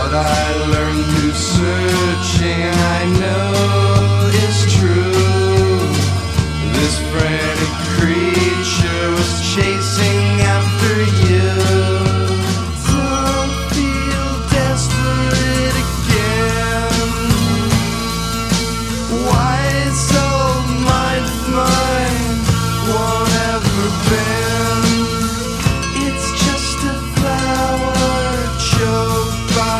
What I learned through searching, I know is true. This frantic creature was chasing after you. Don't feel desperate again. Why so mind won't ever bend.